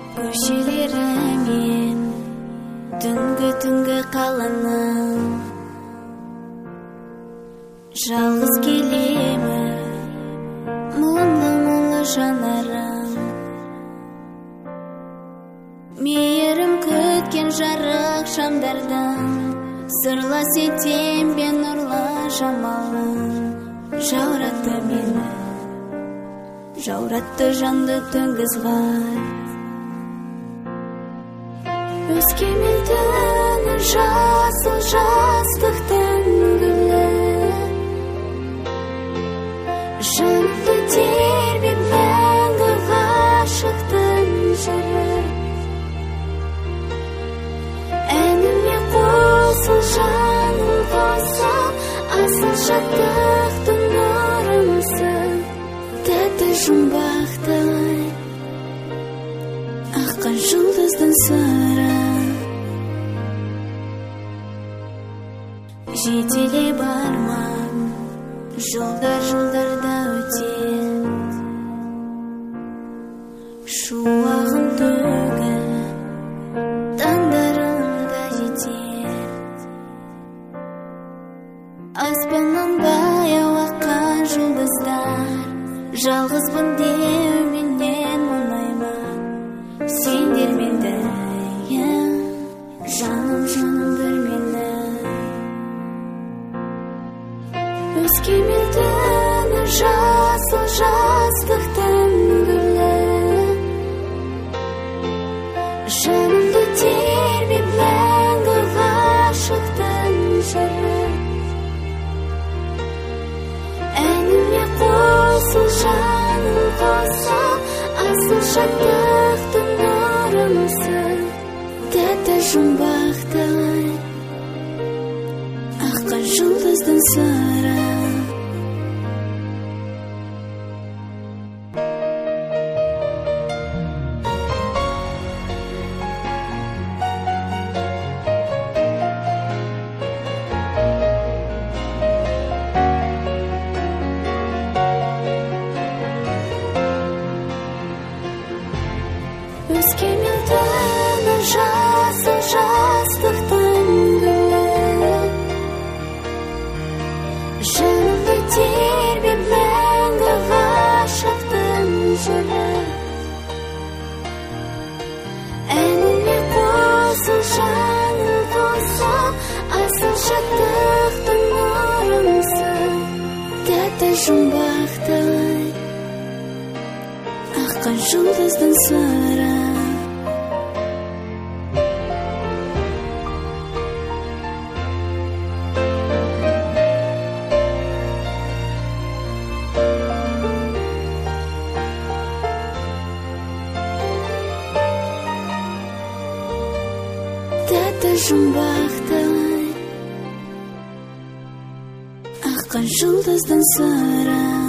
Көшелерімен түнгі қаланың жалғыз келемі мұңлы жанарым, мейірім күткен жарық шамдардан сырлас етем бен нұрлы жамалың. Жауратты мені, жауратты жанды түнгі ызғар. Өскемен түні жасыл жастықтың гүлі, жанымды тербеп мәңгі ғашықтың жыры. Әніме қосыл жаным қоса, асыл шаттықтың нұрымсың. Тәтті жұмбақтай аққан жұлдыздың сыры. Жетеле барман жылдарда өтен, шуағын төгіп таңдарында жетер. Аспаннан баяу аққан жұлдыздар, жалғызбын деуменен мұңайма. Сендер мендейін, жаным бір мені. Өскемен түні жасыл жастықтың гүлі, жанымды тербеп мәңгі ғашықтың жыры. Әніме қосыл жаным қоса, асыл шаттықтың нұрымсың. Тәтті жұмбақтай аққан жұлдыздың сыры. Өскемен түні жасыл жастықтың гүлі, жанымды тербеп мәңгі ғашықтың жыры. Әніме қосыл жаным қоса, асыл шаттықтың нұрымсың. Тәтті жұмбақтай аққан жұлдыздың сыры. Тәтті жұмбақтай аққан жұлдыздың сыры.